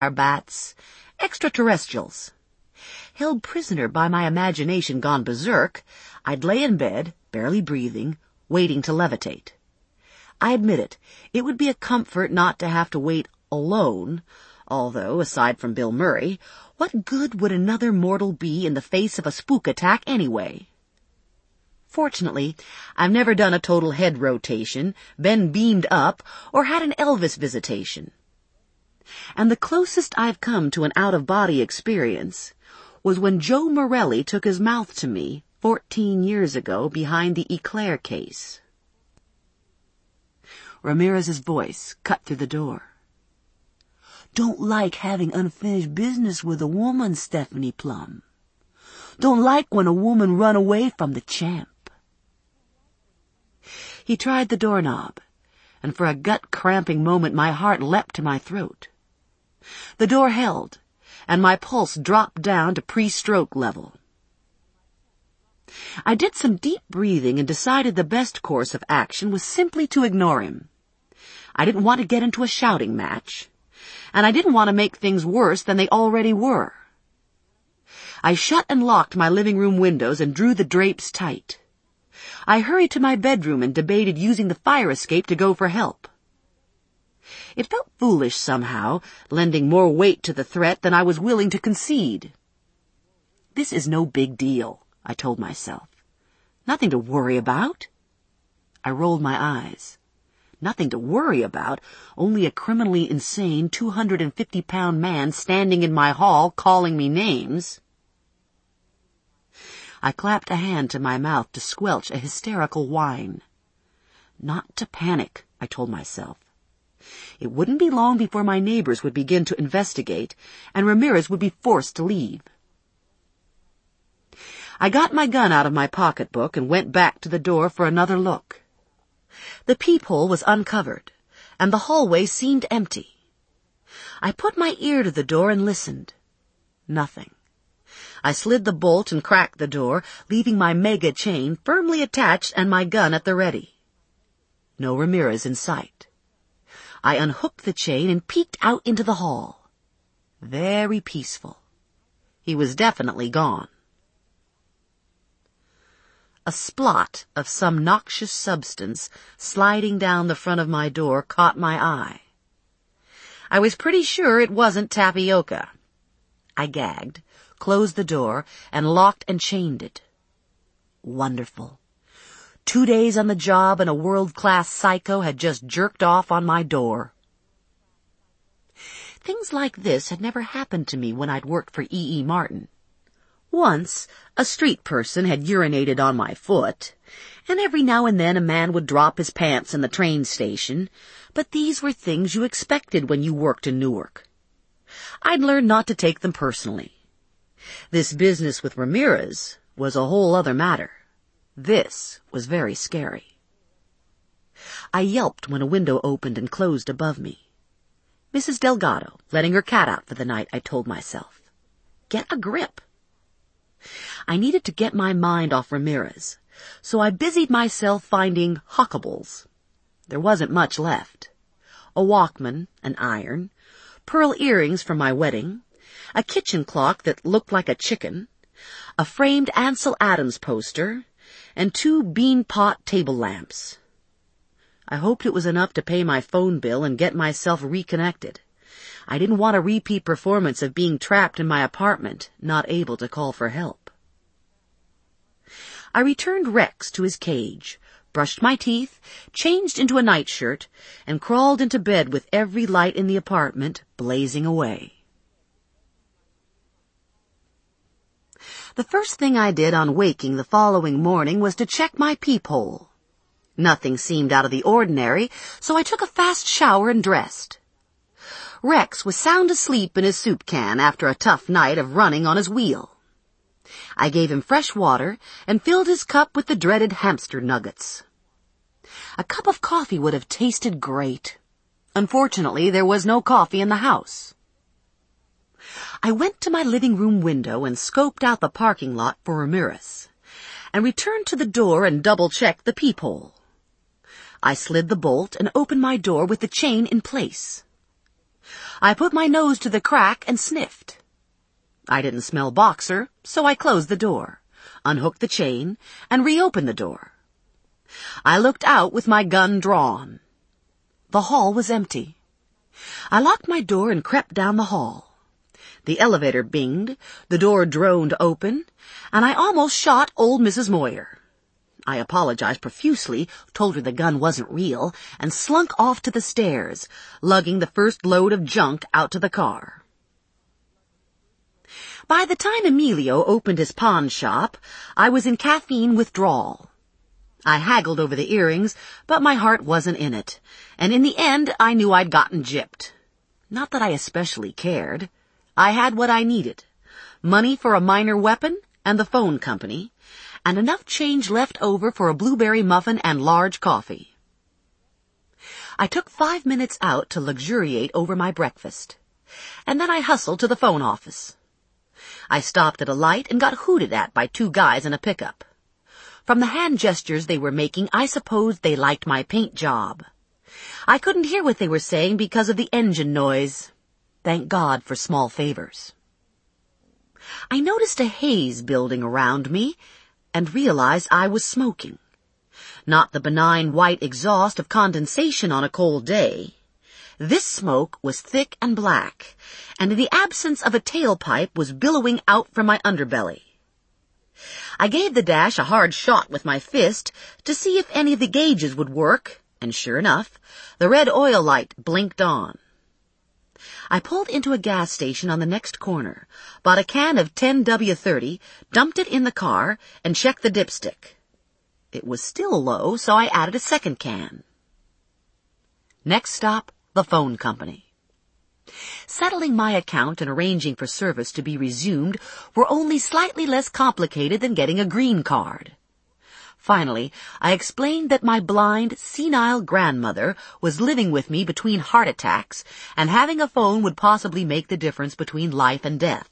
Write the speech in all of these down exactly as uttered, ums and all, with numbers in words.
bats, extraterrestrials. Held prisoner by my imagination gone berserk, I'd lay in bed, barely breathing, waiting to levitate. I admit it, it would be a comfort not to have to wait alone, although, aside from Bill Murray, what good would another mortal be in the face of a spook attack anyway? Fortunately, I've never done a total head rotation, been beamed up, or had an Elvis visitation. And the closest I've come to an out-of-body experience was when Joe Morelli took his mouth to me fourteen years ago behind the Eclair case. Ramirez's voice cut through the door. Don't like having unfinished business with a woman, Stephanie Plum. Don't like when a woman run away from the champ. He tried the doorknob, and for a gut-cramping moment my heart leapt to my throat. The door held, and my pulse dropped down to pre-stroke level. I did some deep breathing and decided the best course of action was simply to ignore him. I didn't want to get into a shouting match, and I didn't want to make things worse than they already were. I shut and locked my living room windows and drew the drapes tight. I hurried to my bedroom and debated using the fire escape to go for help. It felt foolish somehow, lending more weight to the threat than I was willing to concede. This is no big deal, I told myself. Nothing to worry about. I rolled my eyes. Nothing to worry about, only a criminally insane two hundred fifty pound man standing in my hall calling me names. I clapped a hand to my mouth to squelch a hysterical whine. Not to panic, I told myself. It wouldn't be long before my neighbors would begin to investigate, and Ramirez would be forced to leave. I got my gun out of my pocketbook and went back to the door for another look. The peephole was uncovered, and the hallway seemed empty. I put my ear to the door and listened. Nothing. I slid the bolt and cracked the door, leaving my mega chain firmly attached and my gun at the ready. No Ramirez in sight. I unhooked the chain and peeked out into the hall. Very peaceful. He was definitely gone. A splot of some noxious substance sliding down the front of my door caught my eye. I was pretty sure it wasn't tapioca. I gagged, closed the door, and locked and chained it. Wonderful. Two days on the job and a world-class psycho had just jerked off on my door. Things like this had never happened to me when I'd worked for E E. Martin. Once, a street person had urinated on my foot, and every now and then a man would drop his pants in the train station, but these were things you expected when you worked in Newark. I'd learned not to take them personally. This business with Ramirez was a whole other matter. This was very scary. I yelped when a window opened and closed above me. Missus Delgado, letting her cat out for the night, I told myself. Get a grip. I needed to get my mind off Ramirez, so I busied myself finding hockables. There wasn't much left. A Walkman, an iron, pearl earrings from my wedding, a kitchen clock that looked like a chicken, a framed Ansel Adams poster, and two bean pot table lamps. I hoped it was enough to pay my phone bill and get myself reconnected. I didn't want a repeat performance of being trapped in my apartment, not able to call for help. I returned Rex to his cage, brushed my teeth, changed into a nightshirt, and crawled into bed with every light in the apartment blazing away. The first thing I did on waking the following morning was to check my peephole. Nothing seemed out of the ordinary, so I took a fast shower and dressed. Rex was sound asleep in his soup can after a tough night of running on his wheel. I gave him fresh water and filled his cup with the dreaded hamster nuggets. A cup of coffee would have tasted great. Unfortunately, there was no coffee in the house. I went to my living room window and scoped out the parking lot for Ramirez, and returned to the door and double-checked the peephole. I slid the bolt and opened my door with the chain in place. I put my nose to the crack and sniffed. I didn't smell Boxer, so I closed the door, unhooked the chain, and reopened the door. I looked out with my gun drawn. The hall was empty. I locked my door and crept down the hall. The elevator binged, the door droned open, and I almost shot old Missus Moyer. I apologized profusely, told her the gun wasn't real, and slunk off to the stairs, lugging the first load of junk out to the car. By the time Emilio opened his pawn shop, I was in caffeine withdrawal. I haggled over the earrings, but my heart wasn't in it, and in the end I knew I'd gotten gypped. Not that I especially cared. I had what I needed, money for a minor weapon and the phone company, and enough change left over for a blueberry muffin and large coffee. I took five minutes out to luxuriate over my breakfast, and then I hustled to the phone office. I stopped at a light and got hooted at by two guys in a pickup. From the hand gestures they were making, I supposed they liked my paint job. I couldn't hear what they were saying because of the engine noise. Thank God for small favors. I noticed a haze building around me and realized I was smoking. Not the benign white exhaust of condensation on a cold day. This smoke was thick and black, and in the absence of a tailpipe was billowing out from my underbelly. I gave the dash a hard shot with my fist to see if any of the gauges would work, and sure enough, the red oil light blinked on. I pulled into a gas station on the next corner, bought a can of ten W thirty, dumped it in the car, and checked the dipstick. It was still low, so I added a second can. Next stop, the phone company. Settling my account and arranging for service to be resumed were only slightly less complicated than getting a green card. Finally, I explained that my blind, senile grandmother was living with me between heart attacks, and having a phone would possibly make the difference between life and death.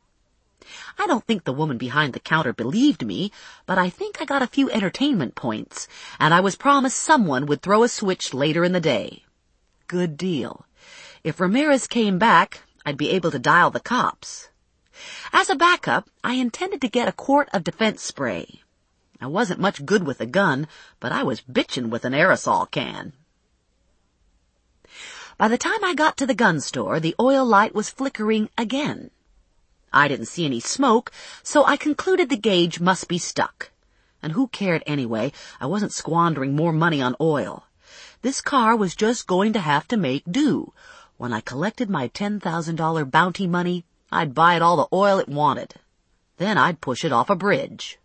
I don't think the woman behind the counter believed me, but I think I got a few entertainment points, and I was promised someone would throw a switch later in the day. Good deal. If Ramirez came back, I'd be able to dial the cops. As a backup, I intended to get a quart of defense spray. I wasn't much good with a gun, but I was bitchin' with an aerosol can. By the time I got to the gun store, the oil light was flickering again. I didn't see any smoke, so I concluded the gauge must be stuck. And who cared anyway? I wasn't squandering more money on oil. This car was just going to have to make do. When I collected my ten thousand dollars bounty money, I'd buy it all the oil it wanted. Then I'd push it off a bridge.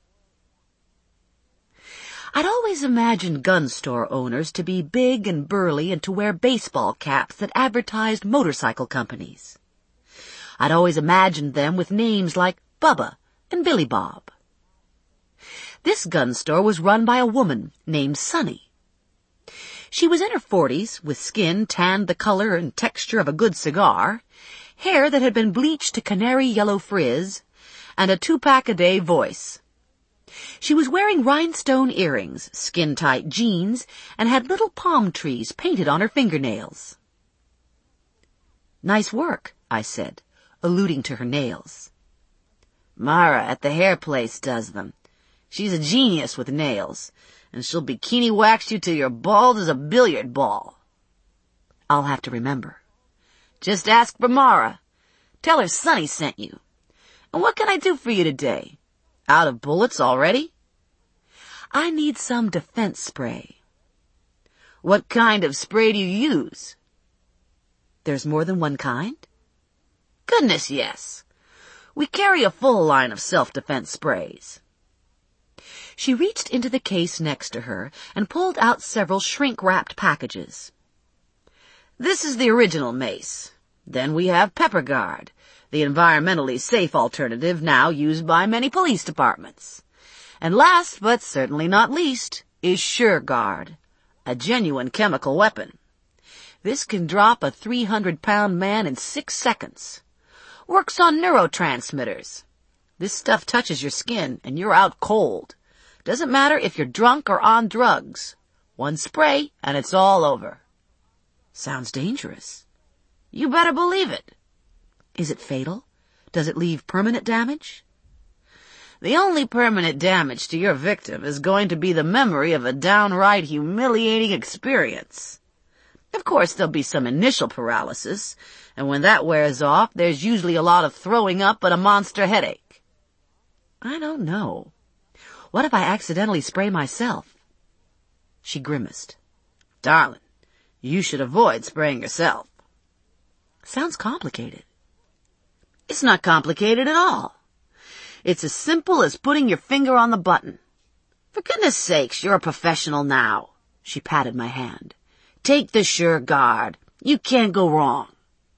I'd always imagined gun store owners to be big and burly and to wear baseball caps that advertised motorcycle companies. I'd always imagined them with names like Bubba and Billy Bob. This gun store was run by a woman named Sunny. She was in her forties, with skin tanned the color and texture of a good cigar, hair that had been bleached to canary yellow frizz, and a two-pack-a-day voice. She was wearing rhinestone earrings, skin-tight jeans, and had little palm trees painted on her fingernails. "Nice work," I said, alluding to her nails. "Mara at the hair place does them. She's a genius with nails, and she'll bikini wax you till you're bald as a billiard ball." "I'll have to remember." "Just ask for Mara. Tell her Sonny sent you. And what can I do for you today? Out of bullets already?" "I need some defense spray." "What kind of spray do you use?" "There's more than one kind?" "Goodness, yes. We carry a full line of self-defense sprays." She reached into the case next to her and pulled out several shrink-wrapped packages. "This is the original mace. Then we have Pepper Guard, the environmentally safe alternative now used by many police departments. And last, but certainly not least, is Sure Guard, a genuine chemical weapon. This can drop a three hundred pound man in six seconds. Works on neurotransmitters. This stuff touches your skin and you're out cold. Doesn't matter if you're drunk or on drugs. One spray and it's all over." "Sounds dangerous." You better believe it. Is it fatal? Does it leave permanent damage? The only permanent damage to your victim is going to be the memory of a downright humiliating experience. Of course, there'll be some initial paralysis, and when that wears off, there's usually a lot of throwing up and a monster headache. I don't know. What if I accidentally spray myself? She grimaced. Darling, you should avoid spraying yourself. Sounds complicated. It's not complicated at all. It's as simple as putting your finger on the button. For goodness sakes, you're a professional now. She patted my hand. Take the SureGuard. You can't go wrong.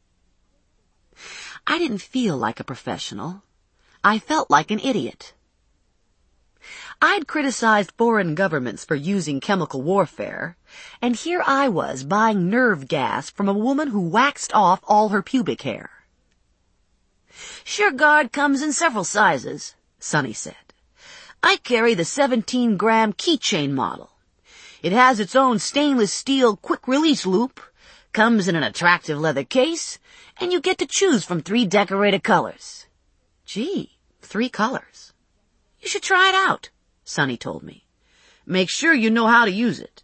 I didn't feel like a professional. I felt like an idiot. I'd criticized foreign governments for using chemical warfare, and here I was buying nerve gas from a woman who waxed off all her pubic hair. SureGuard comes in several sizes, Sonny said. I carry the seventeen gram keychain model. It has its own stainless steel quick-release loop, comes in an attractive leather case, and you get to choose from three decorated colors. Gee, three colors. You should try it out, Sonny told me. Make sure you know how to use it.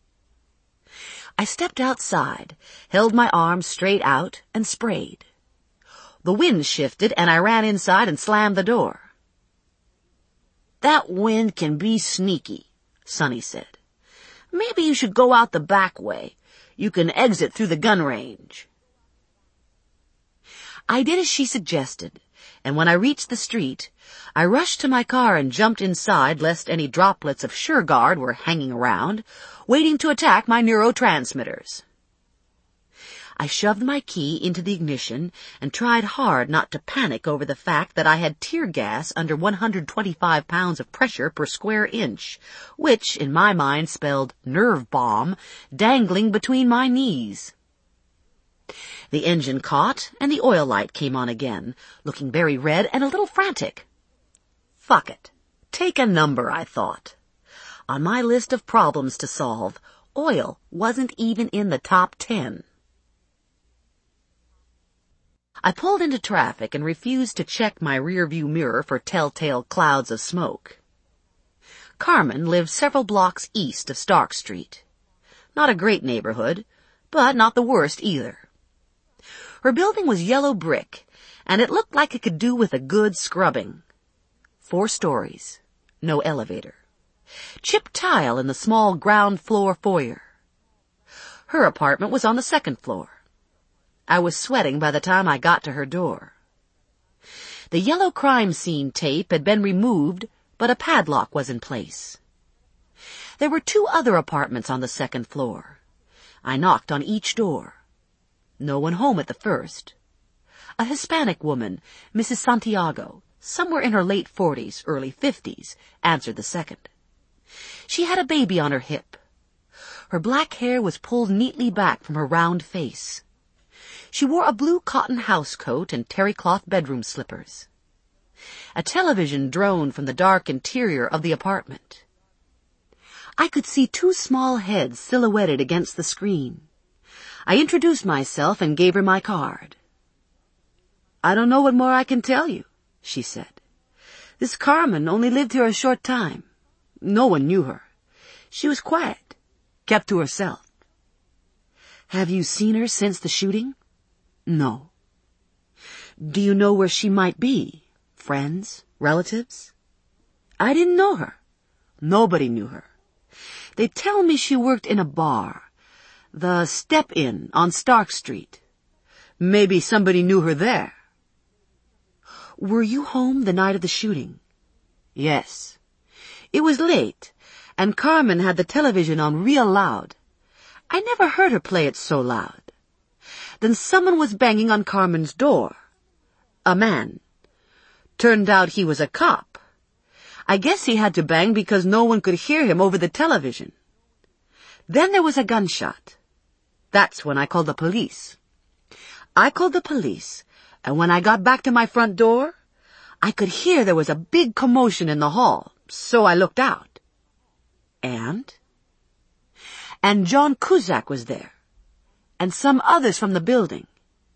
I stepped outside, held my arms straight out, and sprayed. The wind shifted, and I ran inside and slammed the door. That wind can be sneaky, Sonny said. Maybe you should go out the back way. You can exit through the gun range. I did as she suggested, and when I reached the street, I rushed to my car and jumped inside lest any droplets of SureGuard were hanging around, waiting to attack my neurotransmitters. I shoved my key into the ignition and tried hard not to panic over the fact that I had tear gas under one hundred twenty-five pounds of pressure per square inch, which, in my mind, spelled nerve bomb, dangling between my knees. The engine caught, and the oil light came on again, looking very red and a little frantic. Fuck it. Take a number, I thought. On my list of problems to solve, oil wasn't even in the top ten. I pulled into traffic and refused to check my rearview mirror for telltale clouds of smoke. Carmen lived several blocks east of Stark Street. Not a great neighborhood, but not the worst either. Her building was yellow brick, and it looked like it could do with a good scrubbing. Four stories, no elevator. Chipped tile in the small ground floor foyer. Her apartment was on the second floor. I was sweating by the time I got to her door. The yellow crime scene tape had been removed, but a padlock was in place. There were two other apartments on the second floor. I knocked on each door. No one home at the first. A Hispanic woman, Missus Santiago, somewhere in her late forties, early fifties, answered the second. She had a baby on her hip. Her black hair was pulled neatly back from her round face. She wore a blue cotton housecoat and terry-cloth bedroom slippers. A television droned from the dark interior of the apartment. I could see two small heads silhouetted against the screen. I introduced myself and gave her my card. "I don't know what more I can tell you," she said. "This Carmen only lived here a short time. No one knew her. She was quiet, kept to herself." "Have you seen her since the shooting?" "No." "Do you know where she might be? Friends? Relatives?" "I didn't know her. Nobody knew her. They tell me she worked in a bar, the Step Inn on Stark Street. Maybe somebody knew her there." "Were you home the night of the shooting?" "Yes. It was late, and Carmen had the television on real loud. I never heard her play it so loud. Then someone was banging on Carmen's door. A man. Turned out he was a cop. I guess he had to bang because no one could hear him over the television. Then there was a gunshot. That's when I called the police. I called the police, and when I got back to my front door, I could hear there was a big commotion in the hall, so I looked out. And? And John Cusack was there, and some others from the building.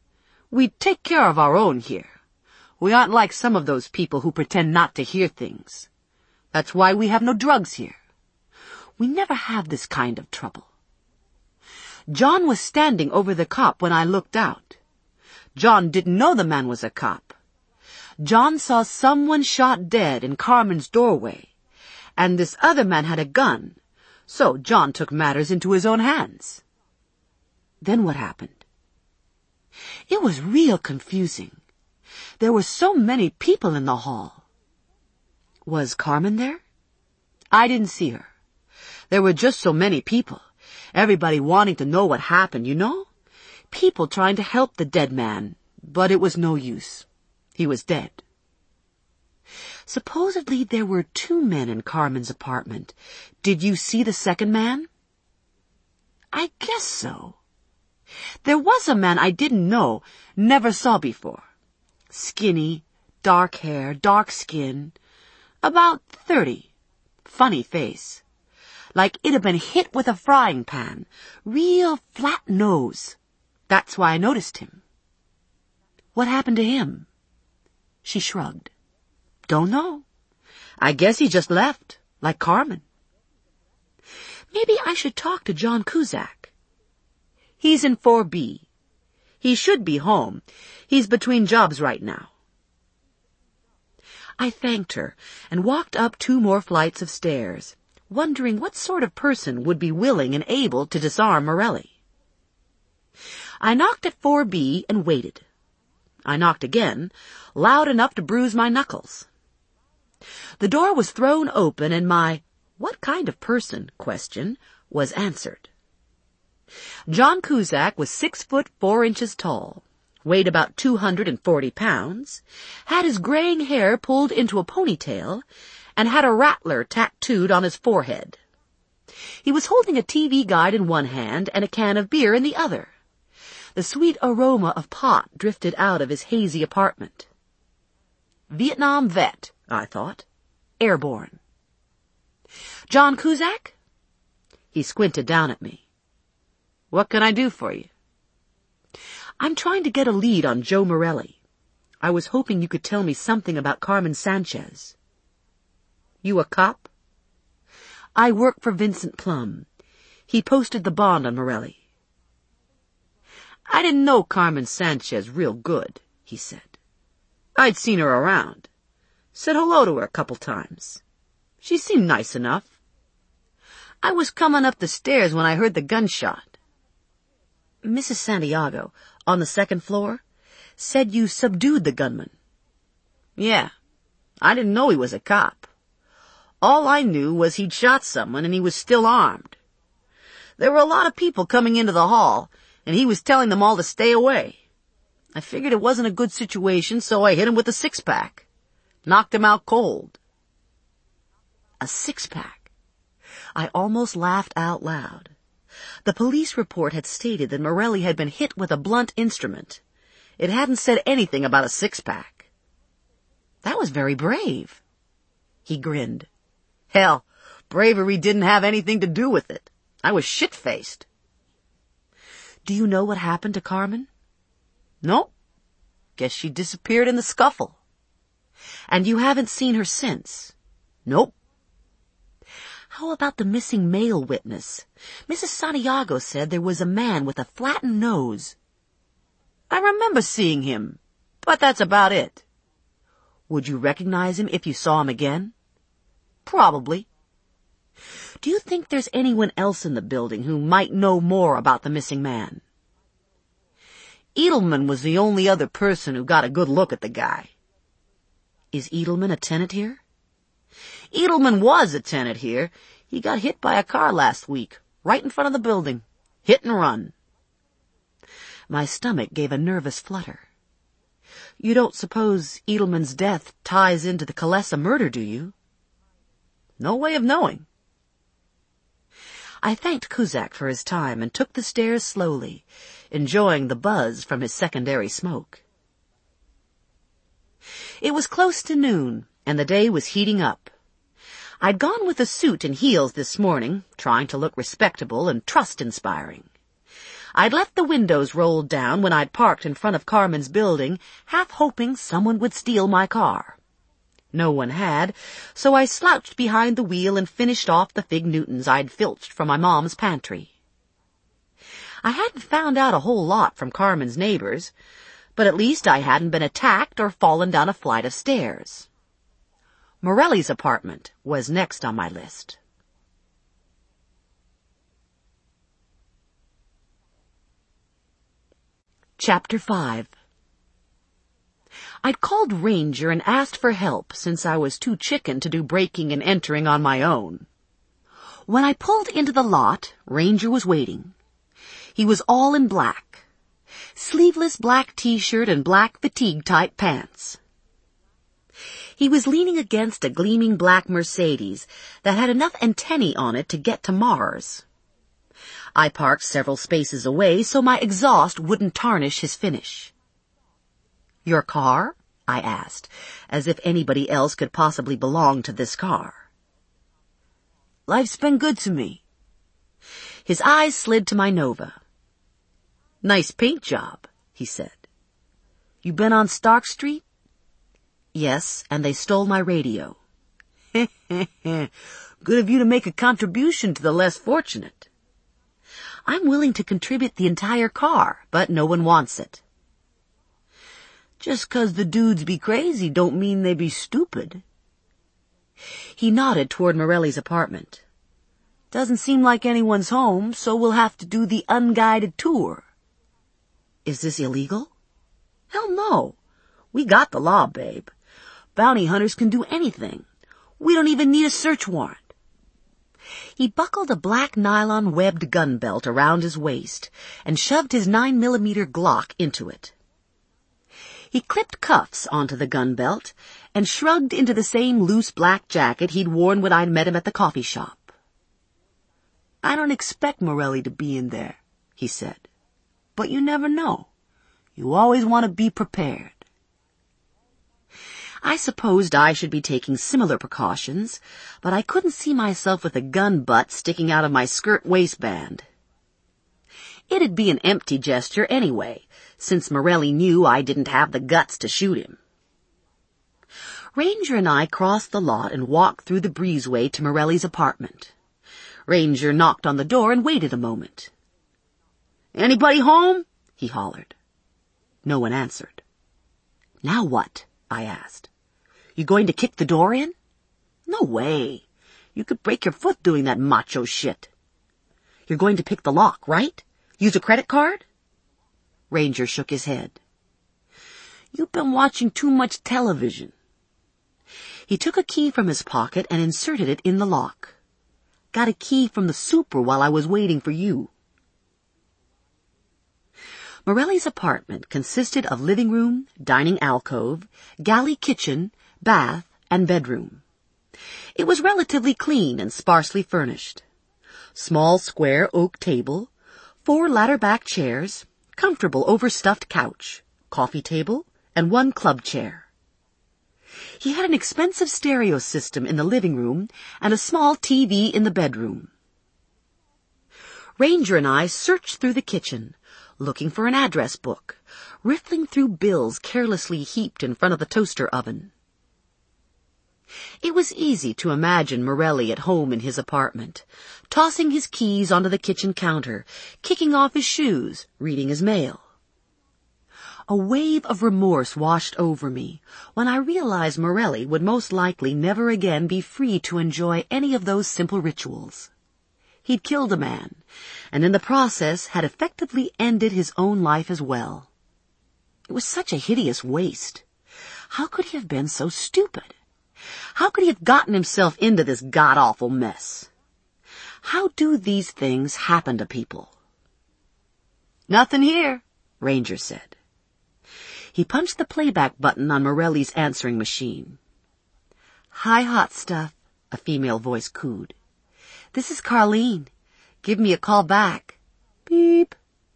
We take care of our own here. We aren't like some of those people who pretend not to hear things. That's why we have no drugs here. We never have this kind of trouble. John was standing over the cop when I looked out. John didn't know the man was a cop. John saw someone shot dead in Carmen's doorway, and this other man had a gun, so John took matters into his own hands. Then what happened? It was real confusing. There were so many people in the hall. Was Carmen there? I didn't see her. There were just so many people. Everybody wanting to know what happened, you know? People trying to help the dead man, but it was no use. He was dead. Supposedly there were two men in Carmen's apartment. Did you see the second man? I guess so. There was a man I didn't know, never saw before. Skinny, dark hair, dark skin, about thirty. Funny face. Like it had been hit with a frying pan. Real flat nose. That's why I noticed him. What happened to him? She shrugged. Don't know. I guess he just left, like Carmen. Maybe I should talk to John Cusack. He's in four B. He should be home. He's between jobs right now. I thanked her and walked up two more flights of stairs, wondering what sort of person would be willing and able to disarm Morelli. I knocked at four B and waited. I knocked again, loud enough to bruise my knuckles. The door was thrown open and my "what kind of person?" question was answered. John Cusack was six foot four inches tall, weighed about two hundred and forty pounds, had his graying hair pulled into a ponytail, and had a rattler tattooed on his forehead. He was holding a T V guide in one hand and a can of beer in the other. The sweet aroma of pot drifted out of his hazy apartment. Vietnam vet, I thought. Airborne. John Cusack? He squinted down at me. What can I do for you? I'm trying to get a lead on Joe Morelli. I was hoping you could tell me something about Carmen Sanchez. You a cop? I work for Vincent Plum. He posted the bond on Morelli. I didn't know Carmen Sanchez real good, he said. I'd seen her around. Said hello to her a couple times. She seemed nice enough. I was coming up the stairs when I heard the gunshot. Missus Santiago, on the second floor, said you subdued the gunman. Yeah, I didn't know he was a cop. All I knew was he'd shot someone and he was still armed. There were a lot of people coming into the hall, and he was telling them all to stay away. I figured it wasn't a good situation, so I hit him with a six-pack. Knocked him out cold. A six-pack. I almost laughed out loud. The police report had stated that Morelli had been hit with a blunt instrument. It hadn't said anything about a six-pack. That was very brave. He grinned. Hell, bravery didn't have anything to do with it. I was shit-faced. Do you know what happened to Carmen? Nope. Guess she disappeared in the scuffle. And you haven't seen her since? Nope. How about the missing male witness? Missus Santiago said there was a man with a flattened nose. I remember seeing him, but that's about it. Would you recognize him if you saw him again? Probably. Do you think there's anyone else in the building who might know more about the missing man? Edelman was the only other person who got a good look at the guy. Is Edelman a tenant here? Edelman was a tenant here. He got hit by a car last week, right in front of the building. Hit and run. My stomach gave a nervous flutter. You don't suppose Edelman's death ties into the Kalesa murder, do you? No way of knowing. I thanked Cusack for his time and took the stairs slowly, enjoying the buzz from his secondary smoke. It was close to noon, and the day was heating up. I'd gone with a suit and heels this morning, trying to look respectable and trust-inspiring. I'd left the windows rolled down when I'd parked in front of Carmen's building, half hoping someone would steal my car. No one had, so I slouched behind the wheel and finished off the fig Newtons I'd filched from my mom's pantry. I hadn't found out a whole lot from Carmen's neighbors, but at least I hadn't been attacked or fallen down a flight of stairs. Morelli's apartment was next on my list. Chapter five. I'd called Ranger and asked for help since I was too chicken to do breaking and entering on my own. When I pulled into the lot, Ranger was waiting. He was all in black. Sleeveless black t-shirt and black fatigue-type pants. He was leaning against a gleaming black Mercedes that had enough antennae on it to get to Mars. I parked several spaces away so my exhaust wouldn't tarnish his finish. "Your car?" I asked, as if anybody else could possibly belong to this car. "Life's been good to me." His eyes slid to my Nova. "Nice paint job," he said. "You been on Stark Street?" "Yes, and they stole my radio." "Good of you to make a contribution to the less fortunate." "I'm willing to contribute the entire car, but no one wants it." "Just 'cause the dudes be crazy don't mean they be stupid." He nodded toward Morelli's apartment. "Doesn't seem like anyone's home, so we'll have to do the unguided tour." "Is this illegal?" "Hell no. We got the law, babe. Bounty hunters can do anything. We don't even need a search warrant." He buckled a black nylon webbed gun belt around his waist and shoved his nine millimeter Glock into it. He clipped cuffs onto the gun belt and shrugged into the same loose black jacket he'd worn when I'd met him at the coffee shop. "I don't expect Morelli to be in there," he said. "But you never know. You always want to be prepared." I supposed I should be taking similar precautions, but I couldn't see myself with a gun butt sticking out of my skirt waistband. It'd be an empty gesture anyway, since Morelli knew I didn't have the guts to shoot him. Ranger and I crossed the lot and walked through the breezeway to Morelli's apartment. Ranger knocked on the door and waited a moment. "Anybody home?" he hollered. No one answered. "Now what?" I asked. "You going to kick the door in?" "No way. You could break your foot doing that macho shit." "You're going to pick the lock, right? Use a credit card?" Ranger shook his head. "You've been watching too much television." He took a key from his pocket and inserted it in the lock. "Got a key from the super while I was waiting for you." Morelli's apartment consisted of living room, dining alcove, galley kitchen, bath, and bedroom. It was relatively clean and sparsely furnished. Small square oak table, four ladder-back chairs, comfortable overstuffed couch, coffee table, and one club chair. He had an expensive stereo system in the living room and a small T V in the bedroom. Ranger and I searched through the kitchen, looking for an address book, riffling through bills carelessly heaped in front of the toaster oven. It was easy to imagine Morelli at home in his apartment, tossing his keys onto the kitchen counter, kicking off his shoes, reading his mail. A wave of remorse washed over me when I realized Morelli would most likely never again be free to enjoy any of those simple rituals. He'd killed a man, and in the process had effectively ended his own life as well. It was such a hideous waste. How could he have been so stupid? How could he have gotten himself into this god-awful mess? How do these things happen to people? "Nothing here," Ranger said. He punched the playback button on Morelli's answering machine. "Hi, hot stuff," a female voice cooed. "This is Carlene. Give me a call back." Beep.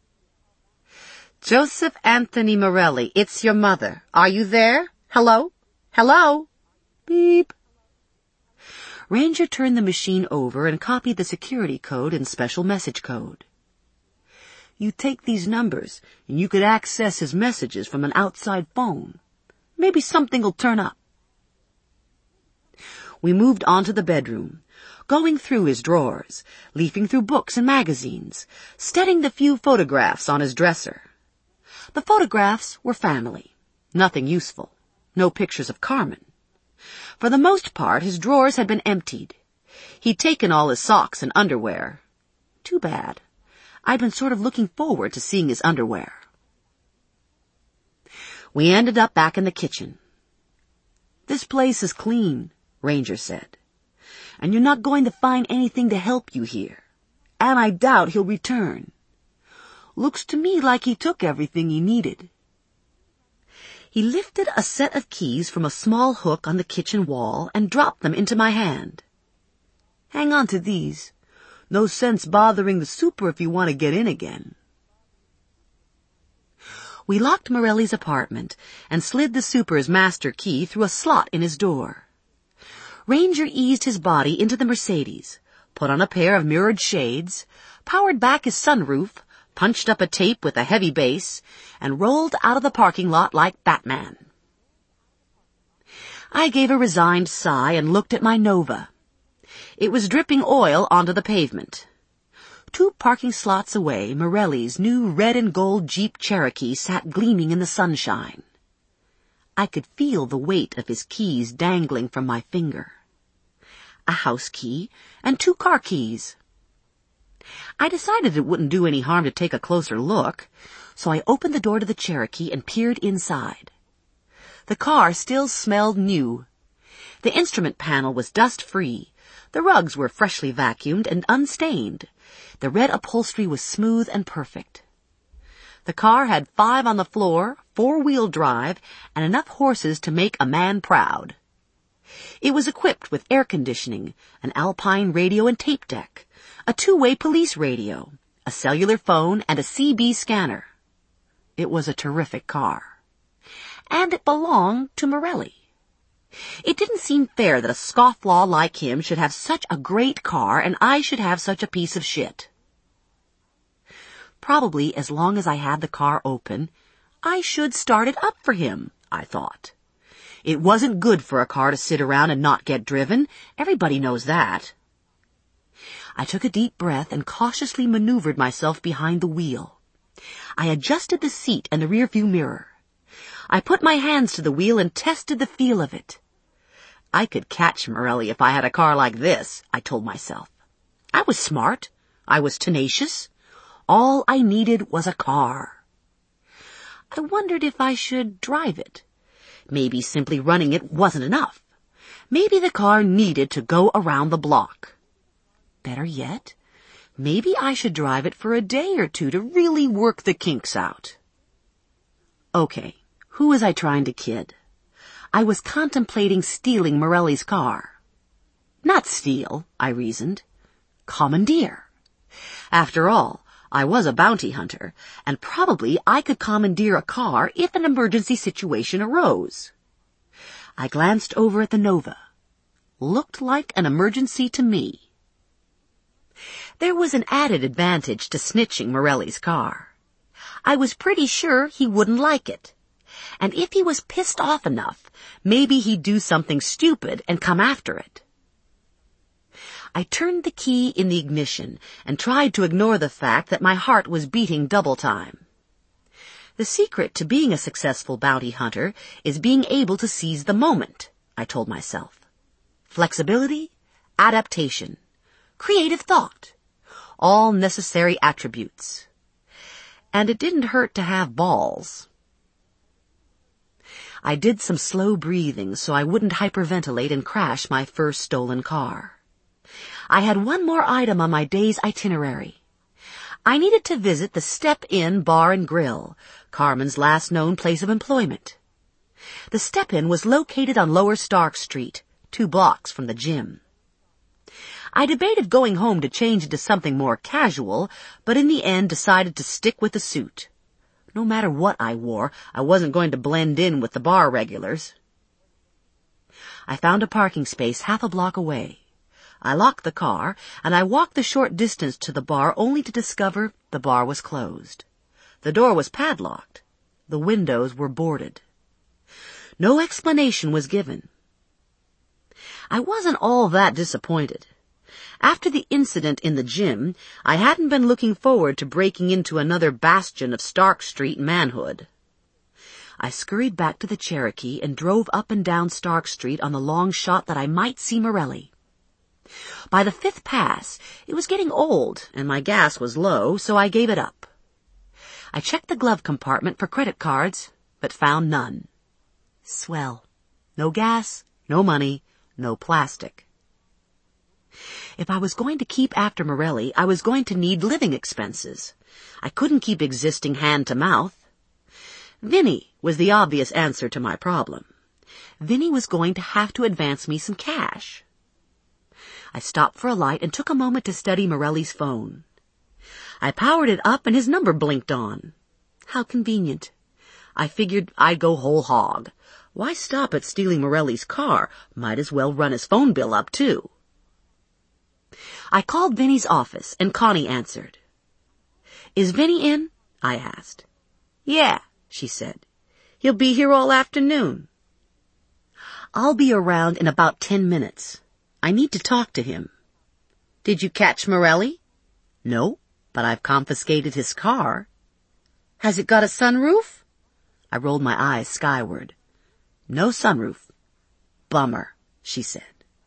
"Joseph Anthony Morelli, it's your mother. Are you there? Hello? Hello?" Beep. Ranger turned the machine over and copied the security code in special message code. You take these numbers, and you could access his messages from an outside phone. Maybe something'll turn up. We moved on to the bedroom, going through his drawers, leafing through books and magazines, studying the few photographs on his dresser. The photographs were family, nothing useful, no pictures of Carmen. For the most part, his drawers had been emptied. He'd taken all his socks and underwear. Too bad. I'd been sort of looking forward to seeing his underwear. We ended up back in the kitchen. "This place is clean," Ranger said, "and you're not going to find anything to help you here. And I doubt he'll return. Looks to me like he took everything he needed." He lifted a set of keys from a small hook on the kitchen wall and dropped them into my hand. "Hang on to these. No sense bothering the super if you want to get in again." We locked Morelli's apartment and slid the super's master key through a slot in his door. Ranger eased his body into the Mercedes, put on a pair of mirrored shades, powered back his sunroof, punched up a tape with a heavy bass, and rolled out of the parking lot like Batman. I gave a resigned sigh and looked at my Nova. It was dripping oil onto the pavement. Two parking slots away, Morelli's new red and gold Jeep Cherokee sat gleaming in the sunshine. I could feel the weight of his keys dangling from my finger. A house key and two car keys. I decided it wouldn't do any harm to take a closer look, so I opened the door to the Cherokee and peered inside. The car still smelled new. The instrument panel was dust-free. The rugs were freshly vacuumed and unstained. The red upholstery was smooth and perfect. The car had five on the floor, four-wheel drive, and enough horses to make a man proud. It was equipped with air conditioning, an Alpine radio and tape deck, a two-way police radio, a cellular phone, and a C B scanner. It was a terrific car. And it belonged to Morelli. It didn't seem fair that a scofflaw like him should have such a great car and I should have such a piece of shit. Probably as long as I had the car open, I should start it up for him, I thought. It wasn't good for a car to sit around and not get driven. Everybody knows that. I took a deep breath and cautiously maneuvered myself behind the wheel. I adjusted the seat and the rearview mirror. I put my hands to the wheel and tested the feel of it. I could catch Morelli if I had a car like this, I told myself. I was smart. I was tenacious. All I needed was a car. I wondered if I should drive it. Maybe simply running it wasn't enough. Maybe the car needed to go around the block. Better yet, maybe I should drive it for a day or two to really work the kinks out. Okay, who was I trying to kid? I was contemplating stealing Morelli's car. Not steal, I reasoned. Commandeer. After all, I was a bounty hunter, and probably I could commandeer a car if an emergency situation arose. I glanced over at the Nova. Looked like an emergency to me. There was an added advantage to snitching Morelli's car. I was pretty sure he wouldn't like it. And if he was pissed off enough, maybe he'd do something stupid and come after it. I turned the key in the ignition and tried to ignore the fact that my heart was beating double time. The secret to being a successful bounty hunter is being able to seize the moment, I told myself. Flexibility, adaptation, creative thought, all necessary attributes. And it didn't hurt to have balls. I did some slow breathing so I wouldn't hyperventilate and crash my first stolen car. I had one more item on my day's itinerary. I needed to visit the Step Inn Bar and Grill, Carmen's last known place of employment. The Step Inn was located on Lower Stark Street, two blocks from the gym. I debated going home to change into something more casual, but in the end decided to stick with the suit. No matter what I wore, I wasn't going to blend in with the bar regulars. I found a parking space half a block away. I locked the car, and I walked the short distance to the bar only to discover The bar was closed. The door was padlocked. The windows were boarded. No explanation was given. I wasn't all that disappointed. After the incident in the gym, I hadn't been looking forward to breaking into another bastion of Stark Street manhood. I scurried back to the Cherokee and drove up and down Stark Street on the long shot that I might see Morelli. By the fifth pass, it was getting old and my gas was low, so I gave it up. I checked the glove compartment for credit cards, but found none. Swell. No gas, no money, no plastic. If I was going to keep after Morelli, I was going to need living expenses. I couldn't keep existing hand to mouth. Vinny was the obvious answer to my problem. Vinny was going to have to advance me some cash. I stopped for a light and took a moment to study Morelli's phone. I powered it up and his number blinked on. How convenient. I figured I'd go whole hog. Why stop at stealing Morelli's car? Might as well run his phone bill up, too. I called Vinny's office, and Connie answered. "Is Vinny in?" I asked. "Yeah," she said. "He'll be here all afternoon." "I'll be around in about ten minutes. I need to talk to him." "Did you catch Morelli?" "No, but I've confiscated his car." "Has it got a sunroof?" I rolled my eyes skyward. "No sunroof." "Bummer," she said.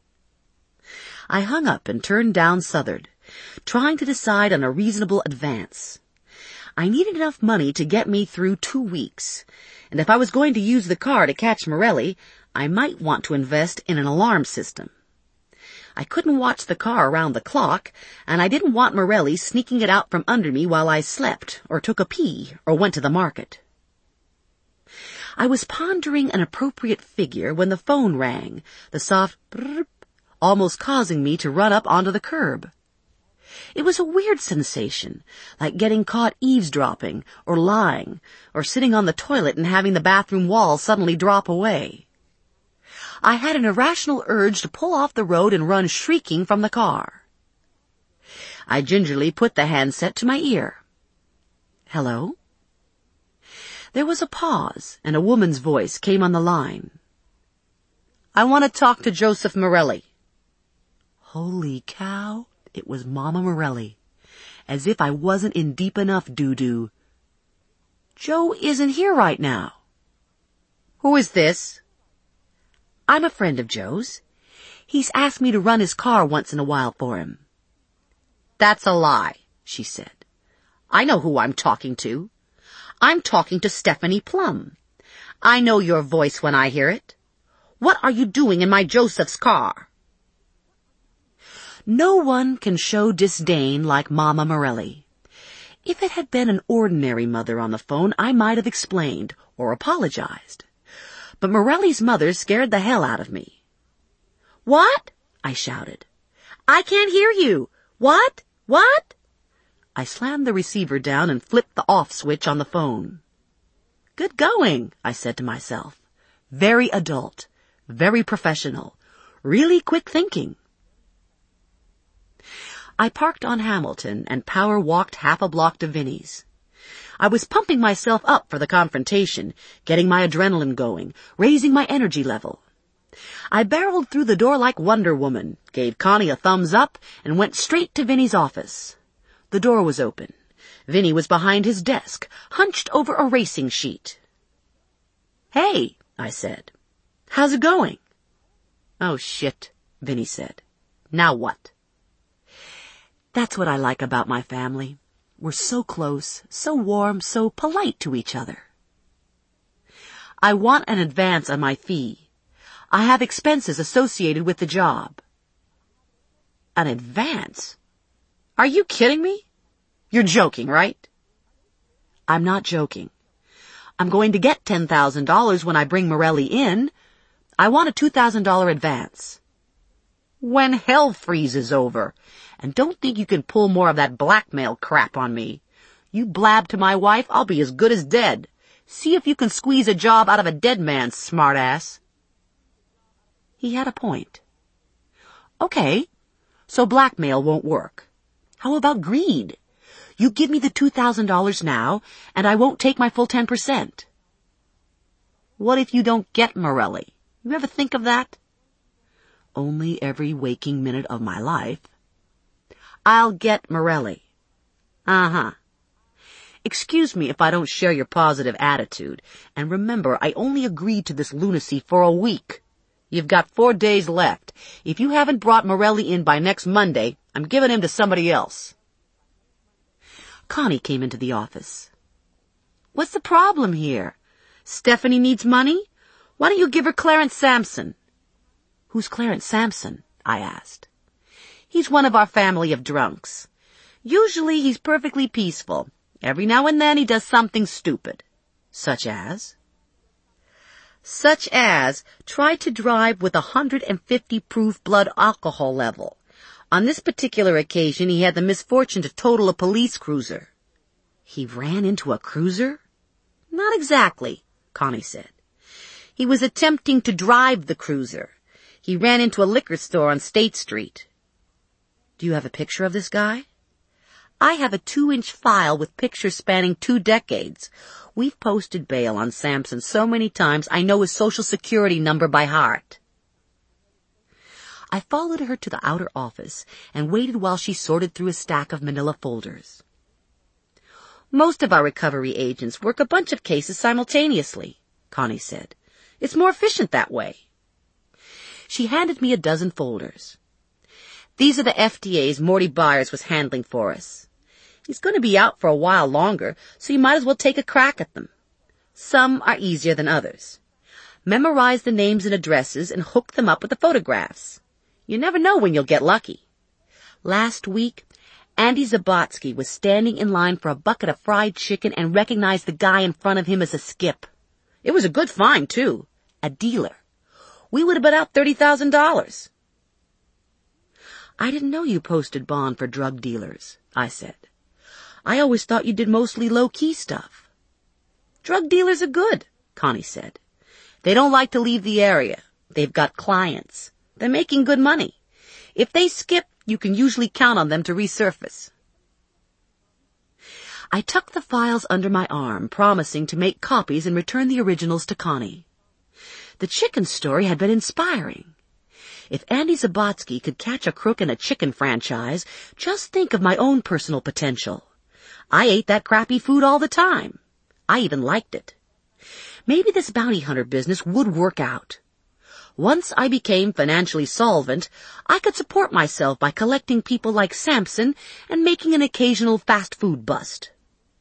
I hung up and turned down Southard, trying to decide on a reasonable advance. I needed enough money to get me through two weeks, and if I was going to use the car to catch Morelli, I might want to invest in an alarm system. I couldn't watch the car around the clock, and I didn't want Morelli sneaking it out from under me while I slept, or took a pee, or went to the market. I was pondering an appropriate figure when the phone rang, the soft brrrr, almost causing me to run up onto the curb. It was a weird sensation, like getting caught eavesdropping, or lying, or sitting on the toilet and having the bathroom wall suddenly drop away. I had an irrational urge to pull off the road and run shrieking from the car. I gingerly put the handset to my ear. "Hello?" There was a pause, and a woman's voice came on the line. "I want to talk to Joseph Morelli." Holy cow, it was Mama Morelli. As if I wasn't in deep enough doo-doo. "Joe isn't here right now." "Who is this?" "I'm a friend of Joe's. He's asked me to run his car once in a while for him." "That's a lie," she said. "I know who I'm talking to. I'm talking to Stephanie Plum. I know your voice when I hear it. What are you doing in my Joseph's car?" No one can show disdain like Mama Morelli. If it had been an ordinary mother on the phone, I might have explained or apologized. But Morelli's mother scared the hell out of me. "What?" I shouted. "I can't hear you. What? What?" I slammed the receiver down and flipped the off switch on the phone. Good going, I said to myself. Very adult, very professional, really quick thinking. I parked on Hamilton and power walked half a block to Vinny's. I was pumping myself up for the confrontation, getting my adrenaline going, raising my energy level. I barreled through the door like Wonder Woman, gave Connie a thumbs up, and went straight to Vinny's office. The door was open. Vinny was behind his desk, hunched over a racing sheet. "Hey," I said. "How's it going?" "Oh, shit," Vinny said. "Now what?" That's what I like about my family. We're so close, so warm, so polite to each other. I want an advance on my fee. I have expenses associated with the job. An advance? Are you kidding me? You're joking, right? I'm not joking. I'm going to get ten thousand dollars when I bring Morelli in. I want a two thousand dollars advance. When hell freezes over. And don't think you can pull more of that blackmail crap on me. You blab to my wife, I'll be as good as dead. See if you can squeeze a job out of a dead man, smartass. He had a point. Okay, so blackmail won't work. How about greed? You give me the two thousand dollars now, and I won't take my full ten percent. What if you don't get Morelli? You ever think of that? Only every waking minute of my life. I'll get Morelli. Uh-huh. Excuse me if I don't share your positive attitude. And remember, I only agreed to this lunacy for a week. You've got four days left. If you haven't brought Morelli in by next Monday, I'm giving him to somebody else. Connie came into the office. What's the problem here? Stephanie needs money? Why don't you give her Clarence Sampson? Who's Clarence Sampson? I asked. He's one of our family of drunks. Usually he's perfectly peaceful. Every now and then he does something stupid. Such as? Such as try to drive with a one hundred fifty proof blood alcohol level. On this particular occasion, he had the misfortune to total a police cruiser. He ran into a cruiser? Not exactly, Connie said. He was attempting to drive the cruiser. He ran into a liquor store on State Street. Do you have a picture of this guy? I have a two-inch file with pictures spanning two decades. We've posted bail on Sampson so many times I know his social security number by heart. I followed her to the outer office and waited while she sorted through a stack of manila folders. Most of our recovery agents work a bunch of cases simultaneously, Connie said. It's more efficient that way. She handed me a dozen folders. These are the F D As Morty Byers was handling for us. He's going to be out for a while longer, so you might as well take a crack at them. Some are easier than others. Memorize the names and addresses and hook them up with the photographs. You never know when you'll get lucky. Last week, Andy Zabotsky was standing in line for a bucket of fried chicken and recognized the guy in front of him as a skip. It was a good find, too. A dealer. We would have been out thirty thousand dollars. I didn't know you posted bond for drug dealers, I said. I always thought you did mostly low-key stuff. Drug dealers are good, Connie said. They don't like to leave the area. They've got clients. They're making good money. If they skip, you can usually count on them to resurface. I tucked the files under my arm, promising to make copies and return the originals to Connie. The chicken story had been inspiring. If Andy Zabotsky could catch a crook in a chicken franchise, just think of my own personal potential. I ate that crappy food all the time. I even liked it. Maybe this bounty hunter business would work out. Once I became financially solvent, I could support myself by collecting people like Sampson and making an occasional fast food bust.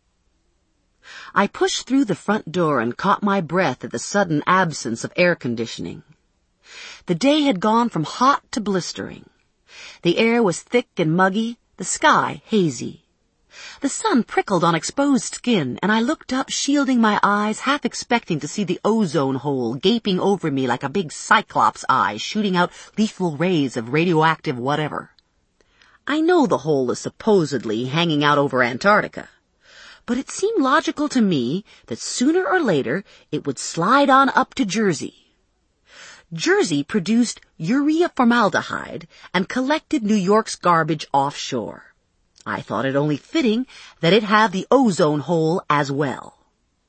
I pushed through the front door and caught my breath at the sudden absence of air conditioning. The day had gone from hot to blistering. The air was thick and muggy, the sky hazy. The sun prickled on exposed skin, and I looked up, shielding my eyes, half expecting to see the ozone hole gaping over me like a big cyclops eye, shooting out lethal rays of radioactive whatever. I know the hole is supposedly hanging out over Antarctica, but it seemed logical to me that sooner or later it would slide on up to Jersey. Jersey produced urea formaldehyde and collected New York's garbage offshore. I thought it only fitting that it have the ozone hole as well.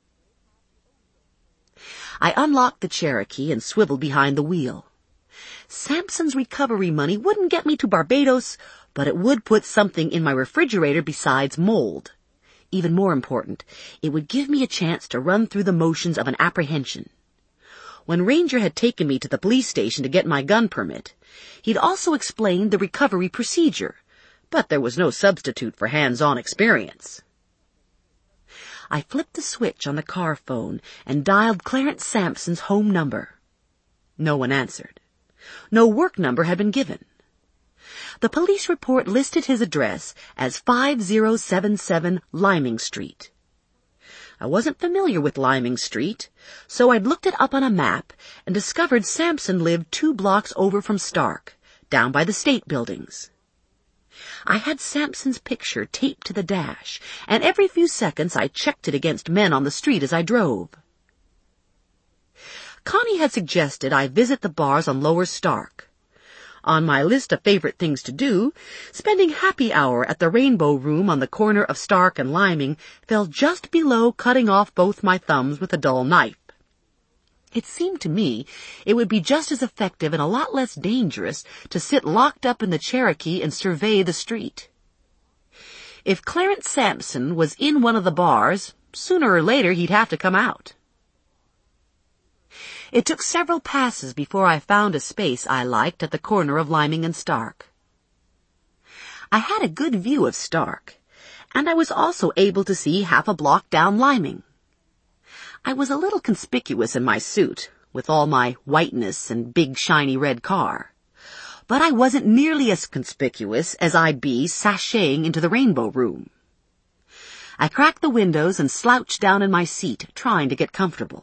I unlocked the Cherokee and swiveled behind the wheel. Sampson's recovery money wouldn't get me to Barbados, but it would put something in my refrigerator besides mold. Even more important, it would give me a chance to run through the motions of an apprehension. When Ranger had taken me to the police station to get my gun permit, he'd also explained the recovery procedure, but there was no substitute for hands-on experience. I flipped the switch on the car phone and dialed Clarence Sampson's home number. No one answered. No work number had been given. The police report listed his address as five oh seven seven Liming Street. I wasn't familiar with Liming Street, so I'd looked it up on a map and discovered Sampson lived two blocks over from Stark, down by the state buildings. I had Sampson's picture taped to the dash, and every few seconds I checked it against men on the street as I drove. Connie had suggested I visit the bars on Lower Stark. On my list of favorite things to do, spending happy hour at the Rainbow Room on the corner of Stark and Liming fell just below cutting off both my thumbs with a dull knife. It seemed to me it would be just as effective and a lot less dangerous to sit locked up in the Cherokee and survey the street. If Clarence Sampson was in one of the bars, sooner or later he'd have to come out. It took several passes before I found a space I liked at the corner of Liming and Stark. I had a good view of Stark, and I was also able to see half a block down Liming. I was a little conspicuous in my suit, with all my whiteness and big shiny red car, but I wasn't nearly as conspicuous as I'd be sashaying into the Rainbow Room. I cracked the windows and slouched down in my seat, trying to get comfortable.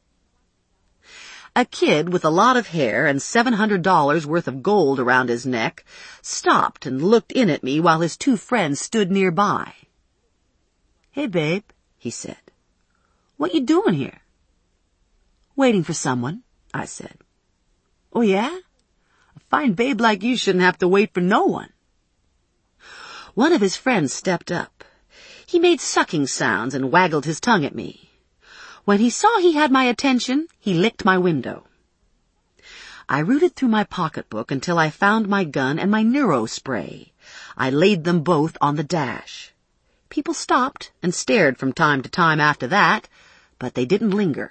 A kid with a lot of hair and seven hundred dollars worth of gold around his neck stopped and looked in at me while his two friends stood nearby. "Hey, babe," he said. "What you doing here?" "Waiting for someone," I said. "Oh, yeah? A fine babe like you shouldn't have to wait for no one." One of his friends stepped up. He made sucking sounds and waggled his tongue at me. When he saw he had my attention, he licked my window. I rooted through my pocketbook until I found my gun and my Neuro spray. I laid them both on the dash. People stopped and stared from time to time after that, but they didn't linger.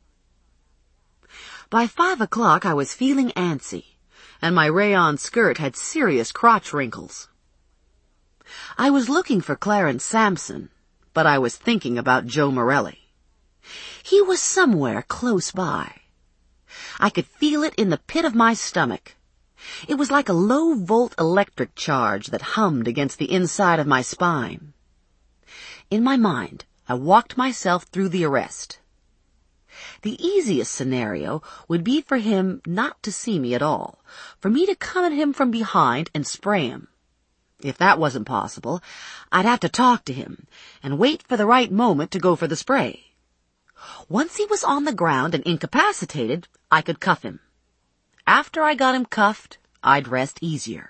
By five o'clock I was feeling antsy, and my rayon skirt had serious crotch wrinkles. I was looking for Clarence Sampson, but I was thinking about Joe Morelli. He was somewhere close by. I could feel it in the pit of my stomach. It was like a low-volt electric charge that hummed against the inside of my spine. In my mind, I walked myself through the arrest. The easiest scenario would be for him not to see me at all, for me to come at him from behind and spray him. If that wasn't possible, I'd have to talk to him and wait for the right moment to go for the spray. Once he was on the ground and incapacitated, I could cuff him. After I got him cuffed, I'd rest easier.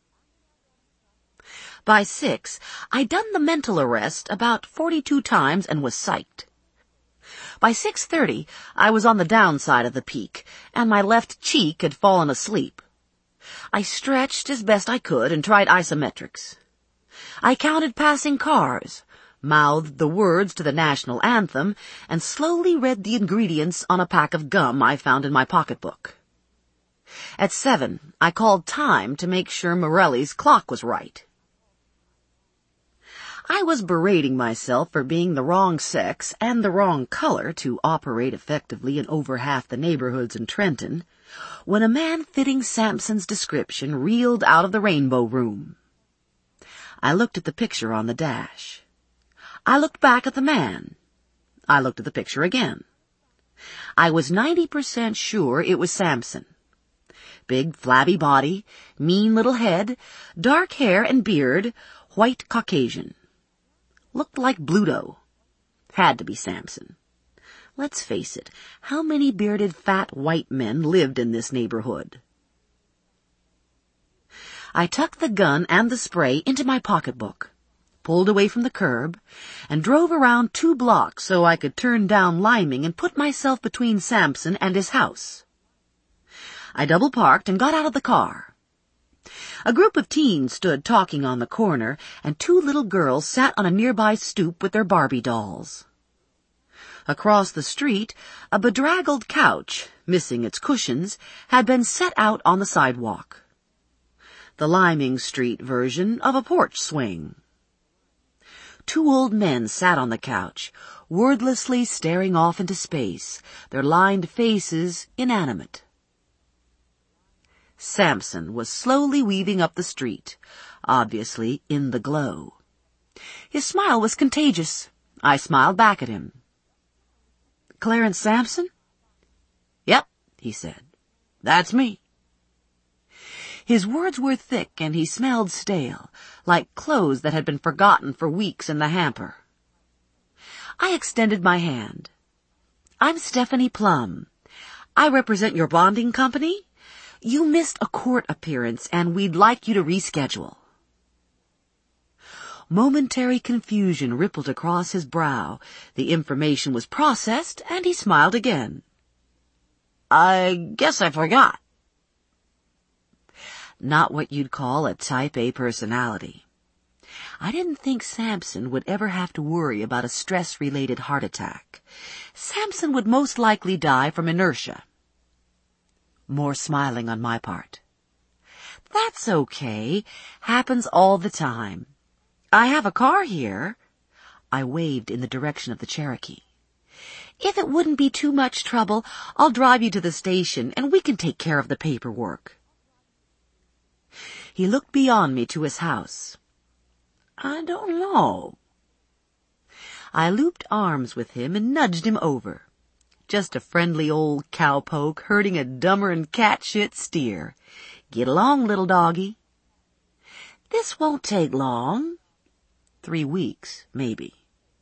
By six, I'd done the mental arrest about forty-two times and was psyched. By six thirty, I was on the downside of the peak, and my left cheek had fallen asleep. I stretched as best I could and tried isometrics. I counted passing cars, mouthed the words to the national anthem, and slowly read the ingredients on a pack of gum I found in my pocketbook. At seven, I called time to make sure Morelli's clock was right. I was berating myself for being the wrong sex and the wrong color to operate effectively in over half the neighborhoods in Trenton, when a man fitting Sampson's description reeled out of the Rainbow Room. I looked at the picture on the dash. I looked back at the man. I looked at the picture again. I was ninety percent sure it was Sampson. Big, flabby body, mean little head, dark hair and beard, white Caucasian. Looked like Bluto. Had to be Sampson. Let's face it, how many bearded fat white men lived in this neighborhood? I tucked the gun and the spray into my pocketbook, pulled away from the curb, and drove around two blocks so I could turn down Liming and put myself between Sampson and his house. I double-parked and got out of the car. A group of teens stood talking on the corner, and two little girls sat on a nearby stoop with their Barbie dolls. Across the street, a bedraggled couch, missing its cushions, had been set out on the sidewalk. The Liming Street version of a porch swing. Two old men sat on the couch, wordlessly staring off into space, their lined faces inanimate. Sampson was slowly weaving up the street, obviously in the glow. His smile was contagious. I smiled back at him. "Clarence Sampson?" "Yep," he said. "That's me." His words were thick and he smelled stale, like clothes that had been forgotten for weeks in the hamper. I extended my hand. "I'm Stephanie Plum. I represent your bonding company. You missed a court appearance, and we'd like you to reschedule. Momentary confusion rippled across his brow. The information was processed, and he smiled again. I guess I forgot. Not what you'd call a type A personality. I didn't think Samson would ever have to worry about a stress-related heart attack. Samson would most likely die from inertia. More smiling on my part. That's okay. Happens all the time. I have a car here. I waved in the direction of the Cherokee. If it wouldn't be too much trouble, I'll drive you to the station and we can take care of the paperwork. He looked beyond me to his house. I don't know. I looped arms with him and nudged him over. Just a friendly old cowpoke herding a dumber-than-cat-shit steer. Get along, little doggy. This won't take long. Three weeks, maybe.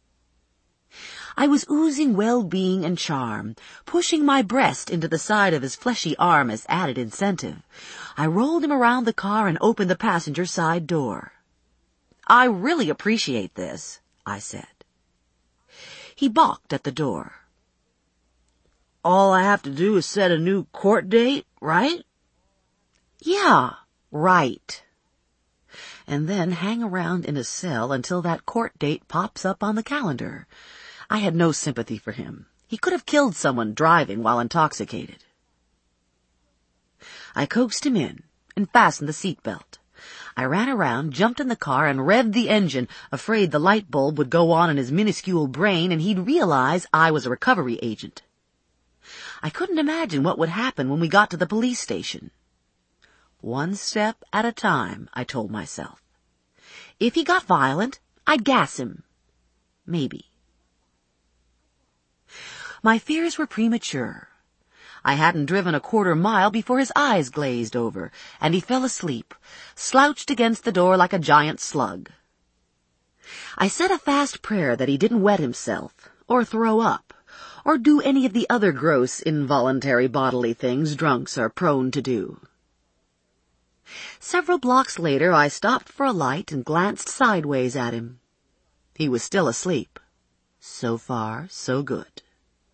I was oozing well-being and charm, pushing my breast into the side of his fleshy arm as added incentive. I rolled him around the car and opened the passenger side door. I really appreciate this, I said. He balked at the door. All I have to do is set a new court date, right? Yeah, right. And then hang around in a cell until that court date pops up on the calendar. I had no sympathy for him. He could have killed someone driving while intoxicated. I coaxed him in and fastened the seatbelt. I ran around, jumped in the car, and revved the engine, afraid the light bulb would go on in his minuscule brain and he'd realize I was a recovery agent. I couldn't imagine what would happen when we got to the police station. One step at a time, I told myself. If he got violent, I'd gas him. Maybe. My fears were premature. I hadn't driven a quarter mile before his eyes glazed over, and he fell asleep, slouched against the door like a giant slug. I said a fast prayer that he didn't wet himself, or throw up, or do any of the other gross involuntary bodily things drunks are prone to do. Several blocks later, I stopped for a light and glanced sideways at him. He was still asleep. So far, so good.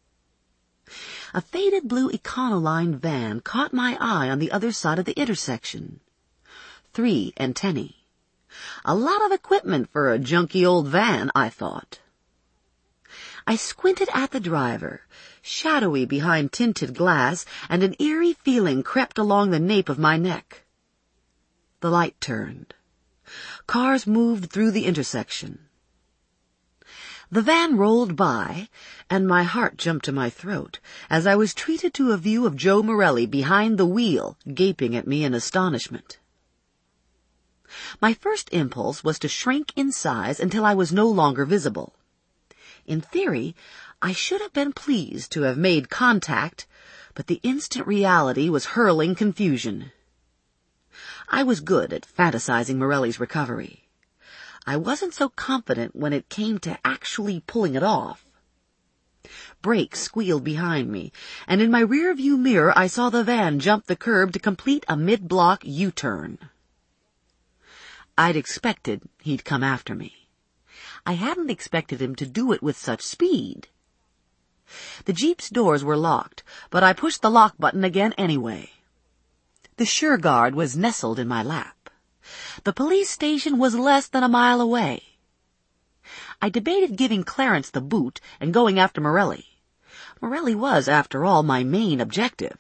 A faded blue Econoline van caught my eye on the other side of the intersection. Three antennae. A lot of equipment for a junky old van, I thought. I squinted at the driver, shadowy behind tinted glass, and an eerie feeling crept along the nape of my neck. The light turned. Cars moved through the intersection. The van rolled by, and my heart jumped to my throat as I was treated to a view of Joe Morelli behind the wheel, gaping at me in astonishment. My first impulse was to shrink in size until I was no longer visible. In theory, I should have been pleased to have made contact, but the instant reality was hurling confusion. I was good at fantasizing Morelli's recovery. I wasn't so confident when it came to actually pulling it off. Brakes squealed behind me, and in my rear-view mirror I saw the van jump the curb to complete a mid-block U-turn. I'd expected he'd come after me. I hadn't expected him to do it with such speed. The Jeep's doors were locked, but I pushed the lock button again anyway. The Sure Guard was nestled in my lap. The police station was less than a mile away. I debated giving Clarence the boot and going after Morelli. Morelli was, after all, my main objective.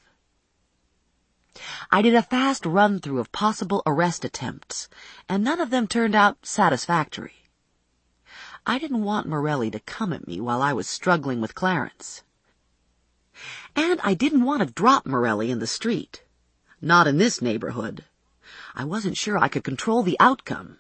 I did a fast run-through of possible arrest attempts, and none of them turned out satisfactory. I didn't want Morelli to come at me while I was struggling with Clarence. And I didn't want to drop Morelli in the street. Not in this neighborhood. I wasn't sure I could control the outcome.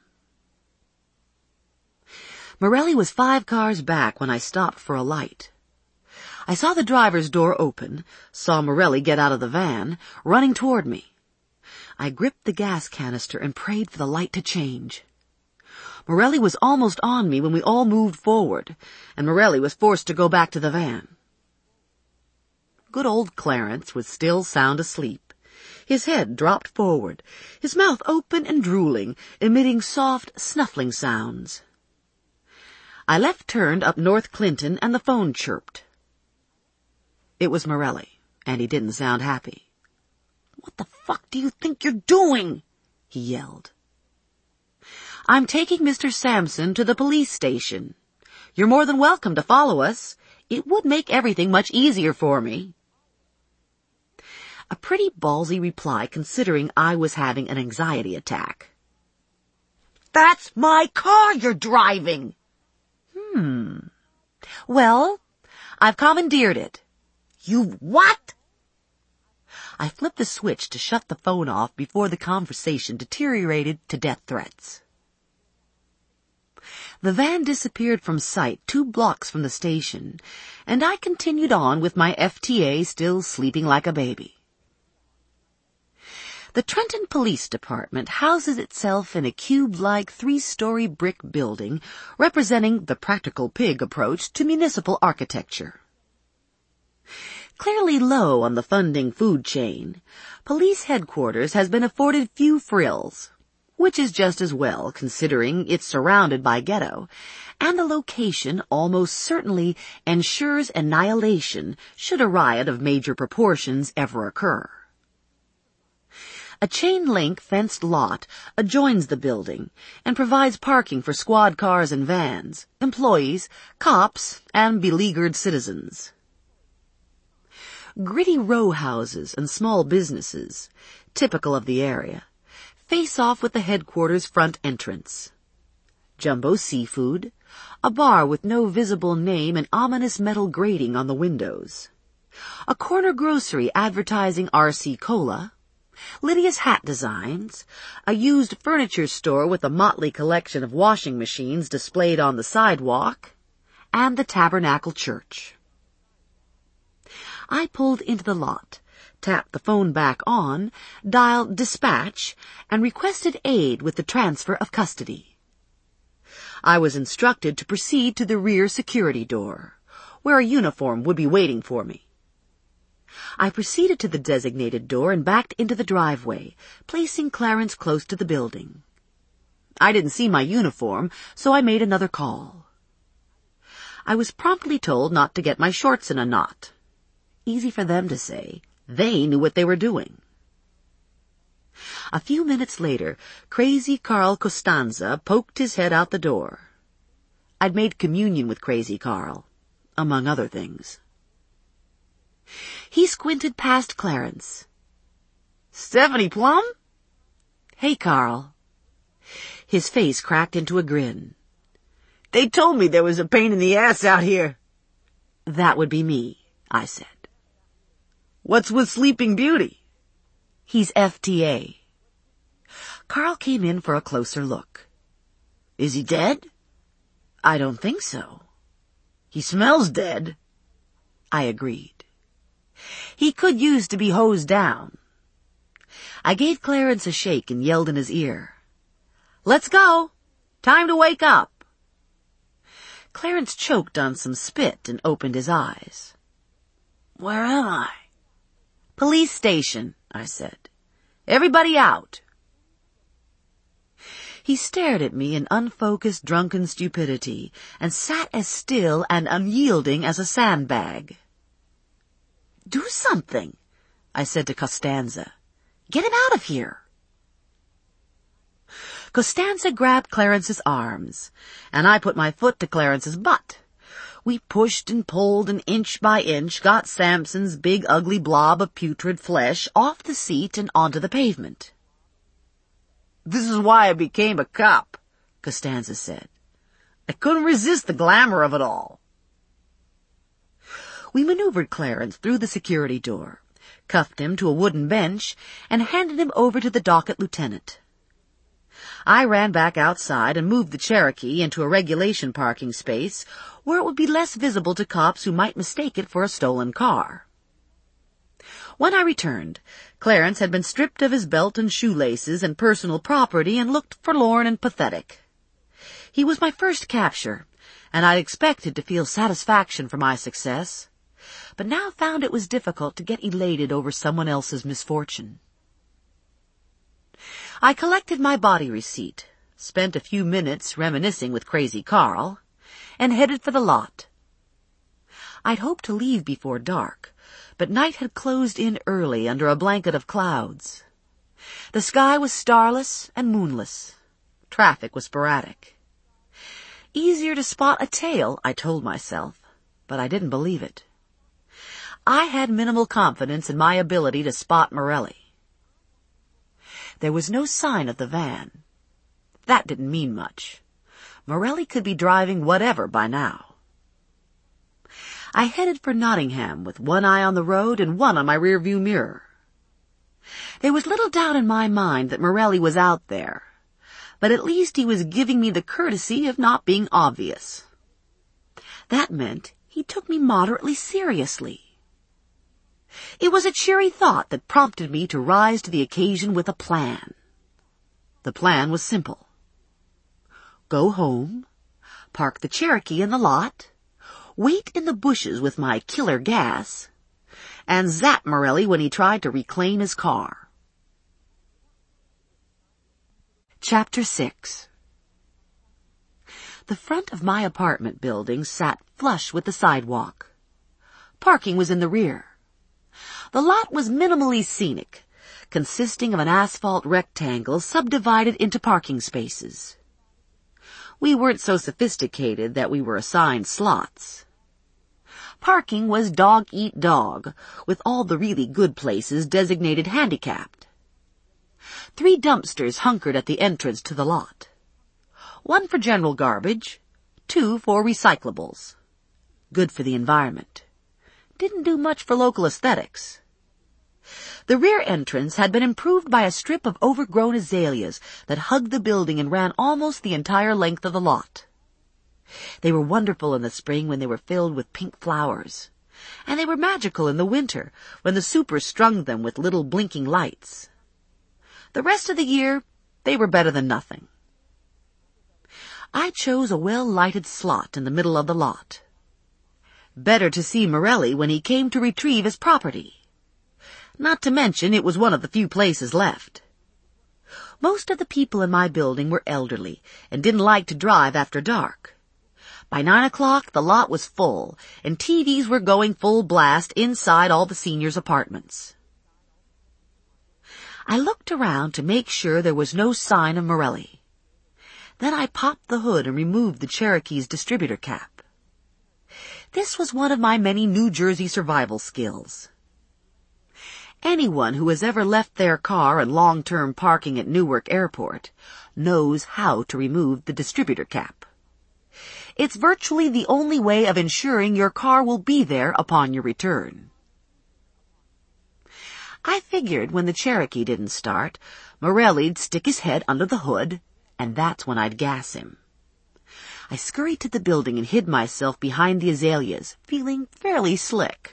Morelli was five cars back when I stopped for a light. I saw the driver's door open, saw Morelli get out of the van, running toward me. I gripped the gas canister and prayed for the light to change. Morelli was almost on me when we all moved forward, and Morelli was forced to go back to the van. Good old Clarence was still sound asleep. His head dropped forward, his mouth open and drooling, emitting soft, snuffling sounds. I left-turned up North Clinton and the phone chirped. It was Morelli, and he didn't sound happy. "What the fuck do you think you're doing?" he yelled. "I'm taking Mister Sampson to the police station. You're more than welcome to follow us. It would make everything much easier for me." A pretty ballsy reply considering I was having an anxiety attack. "That's my car you're driving." Hmm. "Well, I've commandeered it." "You what?" I flipped the switch to shut the phone off before the conversation deteriorated to death threats. The van disappeared from sight two blocks from the station, and I continued on with my F T A still sleeping like a baby. The Trenton Police Department houses itself in a cube-like three-story brick building representing the practical pig approach to municipal architecture. Clearly low on the funding food chain, police headquarters has been afforded few frills, which is just as well considering it's surrounded by ghetto, and the location almost certainly ensures annihilation should a riot of major proportions ever occur. A chain-link fenced lot adjoins the building and provides parking for squad cars and vans, employees, cops, and beleaguered citizens. Gritty row houses and small businesses, typical of the area, face off with the headquarters front entrance. Jumbo Seafood, a bar with no visible name and ominous metal grating on the windows. A corner grocery advertising R C Cola. Lydia's Hat Designs, a used furniture store with a motley collection of washing machines displayed on the sidewalk, and the Tabernacle Church. I pulled into the lot, tapped the phone back on, dialed dispatch, and requested aid with the transfer of custody. I was instructed to proceed to the rear security door, where a uniform would be waiting for me. I proceeded to the designated door and backed into the driveway, placing Clarence close to the building. I didn't see my uniform, so I made another call. I was promptly told not to get my shorts in a knot. Easy for them to say. They knew what they were doing. A few minutes later, Crazy Carl Costanza poked his head out the door. I'd made communion with Crazy Carl, among other things. He squinted past Clarence. "Stephanie Plum?" "Hey, Carl." His face cracked into a grin. "They told me there was a pain in the ass out here." "That would be me," I said. "What's with Sleeping Beauty?" "He's F T A." Carl came in for a closer look. "Is he dead?" "I don't think so." "He smells dead." I agreed. He could use to be hosed down. I gave Clarence a shake and yelled in his ear. "Let's go! Time to wake up!" Clarence choked on some spit and opened his eyes. "Where am I?" "Police station," I said. "Everybody out." He stared at me in unfocused, drunken stupidity and sat as still and unyielding as a sandbag. "Do something," I said to Costanza. "Get him out of here." Costanza grabbed Clarence's arms, and I put my foot to Clarence's butt. We pushed and pulled, and inch by inch got Sampson's big ugly blob of putrid flesh off the seat and onto the pavement. "This is why I became a cop," Costanza said. "I couldn't resist the glamour of it all." We maneuvered Clarence through the security door, cuffed him to a wooden bench, and handed him over to the docket lieutenant. I ran back outside and moved the Cherokee into a regulation parking space where it would be less visible to cops who might mistake it for a stolen car. When I returned, Clarence had been stripped of his belt and shoelaces and personal property and looked forlorn and pathetic. He was my first capture, and I'd expected to feel satisfaction for my success, but now found it was difficult to get elated over someone else's misfortune. I collected my body receipt, spent a few minutes reminiscing with Crazy Carl, and headed for the lot. I'd hoped to leave before dark, but night had closed in early under a blanket of clouds. The sky was starless and moonless. Traffic was sporadic. Easier to spot a tail, I told myself, but I didn't believe it. I had minimal confidence in my ability to spot Morelli. There was no sign of the van. That didn't mean much. Morelli could be driving whatever by now. I headed for Nottingham with one eye on the road and one on my rearview mirror. There was little doubt in my mind that Morelli was out there, but at least he was giving me the courtesy of not being obvious. That meant he took me moderately seriously. It was a cheery thought that prompted me to rise to the occasion with a plan. The plan was simple. Go home, park the Cherokee in the lot, wait in the bushes with my killer gas, and zap Morelli when he tried to reclaim his car. Chapter six. The front of my apartment building sat flush with the sidewalk. Parking was in the rear. The lot was minimally scenic, consisting of an asphalt rectangle subdivided into parking spaces. We weren't so sophisticated that we were assigned slots. Parking was dog-eat-dog, with all the really good places designated handicapped. Three dumpsters hunkered at the entrance to the lot. One for general garbage, two for recyclables. Good for the environment. Didn't do much for local aesthetics. The rear entrance had been improved by a strip of overgrown azaleas that hugged the building and ran almost the entire length of the lot. They were wonderful in the spring when they were filled with pink flowers, and they were magical in the winter when the supers strung them with little blinking lights. The rest of the year, they were better than nothing. I chose a well-lighted slot in the middle of the lot. Better to see Morelli when he came to retrieve his property. Not to mention it was one of the few places left. Most of the people in my building were elderly and didn't like to drive after dark. By nine o'clock, the lot was full, and T Vs were going full blast inside all the seniors' apartments. I looked around to make sure there was no sign of Morelli. Then I popped the hood and removed the Cherokee's distributor cap. This was one of my many New Jersey survival skills. Anyone who has ever left their car in long-term parking at Newark Airport knows how to remove the distributor cap. It's virtually the only way of ensuring your car will be there upon your return. I figured when the Cherokee didn't start, Morelli'd stick his head under the hood, and that's when I'd gas him. I scurried to the building and hid myself behind the azaleas, feeling fairly slick.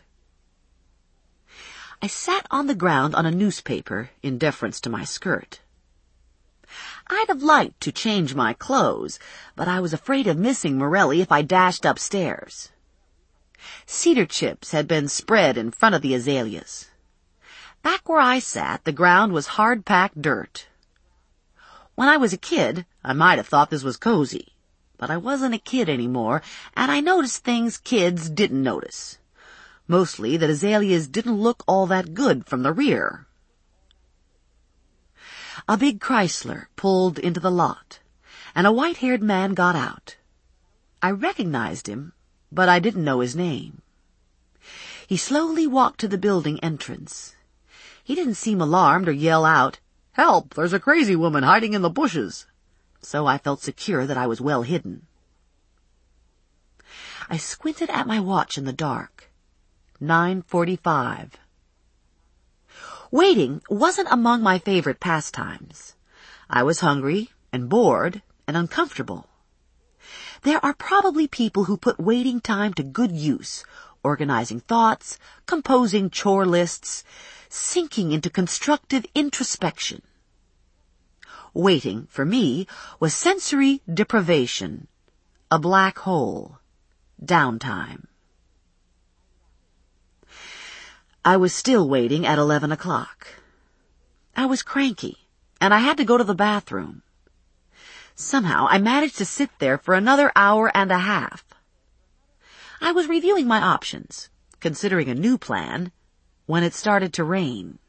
I sat on the ground on a newspaper in deference to my skirt. I'd have liked to change my clothes, but I was afraid of missing Morelli if I dashed upstairs. Cedar chips had been spread in front of the azaleas. Back where I sat, the ground was hard-packed dirt. When I was a kid, I might have thought this was cozy. But I wasn't a kid anymore, and I noticed things kids didn't notice. Mostly that azaleas didn't look all that good from the rear. A big Chrysler pulled into the lot, and a white-haired man got out. I recognized him, but I didn't know his name. He slowly walked to the building entrance. He didn't seem alarmed or yell out, "Help, there's a crazy woman hiding in the bushes." So I felt secure that I was well hidden. I squinted at my watch in the dark. nine forty-five. Waiting wasn't among my favorite pastimes. I was hungry and bored and uncomfortable. There are probably people who put waiting time to good use, organizing thoughts, composing chore lists, sinking into constructive introspection. Waiting, for me, was sensory deprivation, a black hole, downtime. I was still waiting at eleven o'clock. I was cranky, and I had to go to the bathroom. Somehow I managed to sit there for another hour and a half. I was reviewing my options, considering a new plan, when it started to rain.